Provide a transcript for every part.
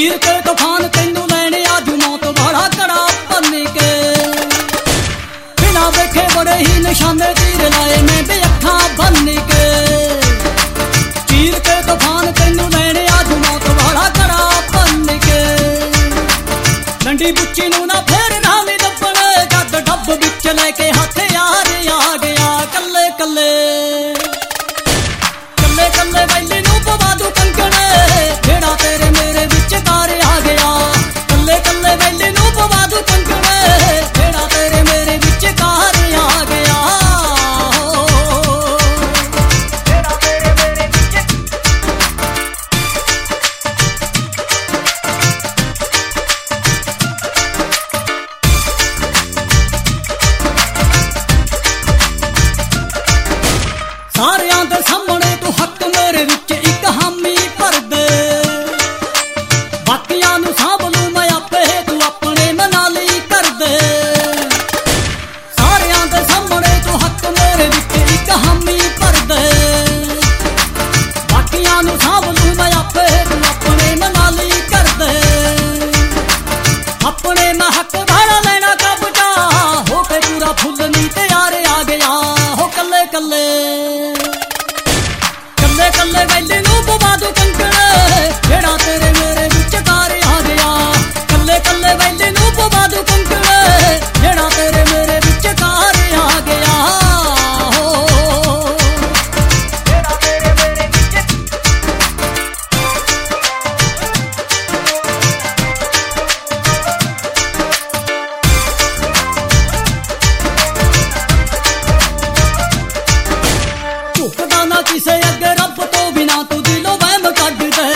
चीर के तूफान तेनू लैने आजू मौत बड़ा कड़ा बन के बिना देखे बड़े ही निशाने तीर लाए मैं भी अखा बन के चीर के तूफान तेनू लैने आजू मौत बड़ा कड़ा बन के डंडी बुच्ची नू ना फेर रामी दबने जद डब बिच लेके हथियार आ गया कल्ले कल्ले कल्ले कल्ले वैली नू पवा दू कंकणे जेड़ा तेरे मेरे विच कार आ गया कल्ले कल्ले वैली नू पवा दू कंकणे जेड़ा तेरे मेरे विच कार आ गया जेड़ा तेरे मेरे विच सारियां दे सामने तू हक मेरे विच एक हामी भर दे बाकियां नू सांभ लूं मैं आपे तू अपने मनाली कर दे सारियां दे सामने तू हक मेरे विच एक हामी भर दे बाकियां नू सांभ लूं मैं आपे तू अपने मनाली कर दे अपने मैं हक भाड़ा लेना कबजा होके पूरा फुल नी तैयार आ गया हो कल्ले कल्ले कल्ले कल्ले वैली नू पवा दू कंकणे जेड़ा तेरे मेरे विच कार आ गया कल्ले कल्ले वैली नू पवा दू कंकणे जेड़ा तेरे मेरे विच कार आ गया जेड़ा तेरे मेरे विच झुकदा ना किसे अगे रब तो बिना तू दिलों वहम कढ दे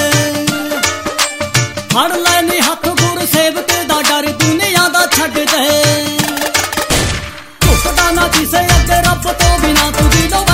फड़ लैनी हथ गुर सेवक दा डर दुनिया दा छड्ड दे झुकदा ना किसे अगे रब तो बिना तू दिलों